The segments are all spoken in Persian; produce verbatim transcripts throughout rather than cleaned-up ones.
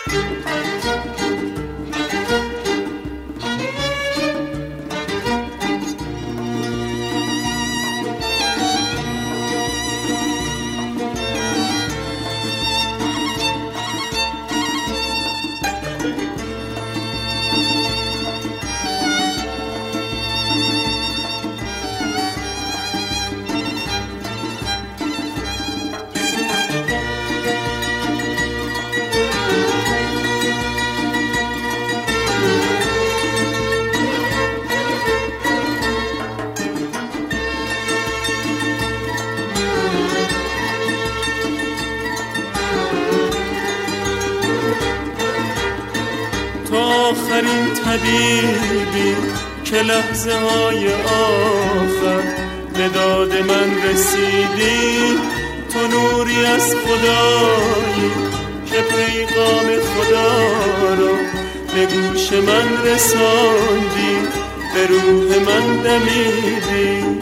آخرین طبیبی که لحظه های آخر به داد من رسیدی، تو نوری از خدایی که پیغام خدا رو به گوش من رساندی، به روح من دمیدی.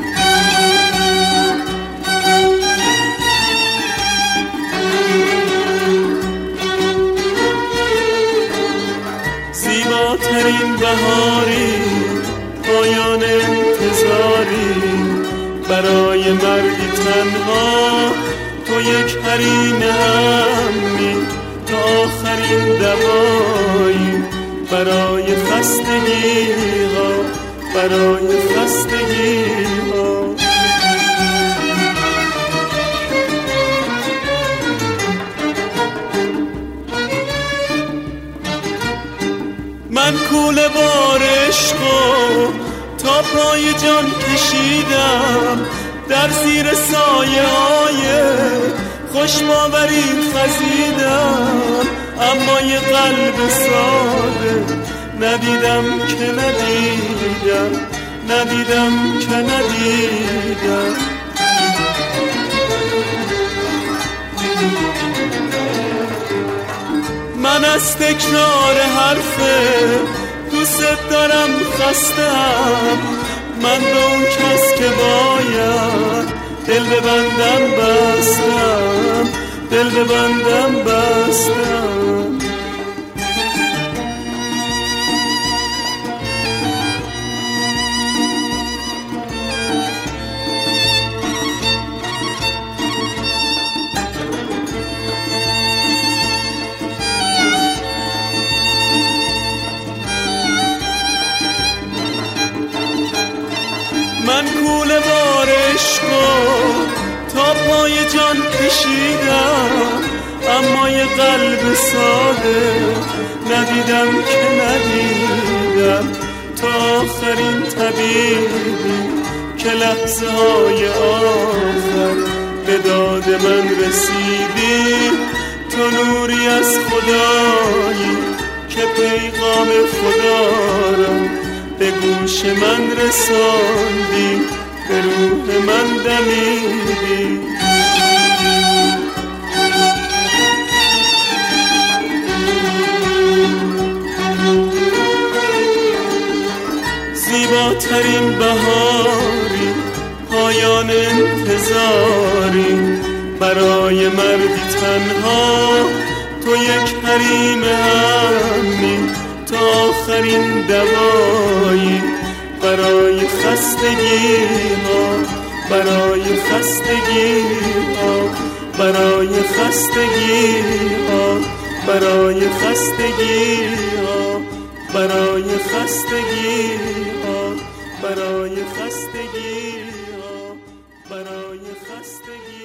زیباترین بهاری، پایان انتظاری برای مردی تنها، تو یک حریم امنی، تو آخرین دوایی برای خستگی ها، برای خستگی ها. من کوله بار عشقو تا پای جان کشیدم، در زیر سایه های خوش باوری خزیدم، اما یه قلب ساده ندیدم که ندیدم، ندیدم که ندیدم. من از تکرار حرفه دوست دارم خستم، من به اون کس که باید دل ببندم بستم، دل ببندم بستم. من کوله بار عشقو تا پای جان کشیدم، اما یه قلب ساده ندیدم که ندیدم. تا آخرین طبیبی که لحظه های آخر به داد من رسیدی، تو نوری از خدایی که پیغام خدا را به گوش من رساندی، به روح من دمیدی. زیباترین بهاری، پایان انتظاری برای مردی تنها، تو یک حریم امنی، تا آخرین دوایی برای خستگی ها، برای خستگی ها، برای خستگی ها، برای خستگی ها، برای خستگی ها، برای خستگی ها، برای خستگی.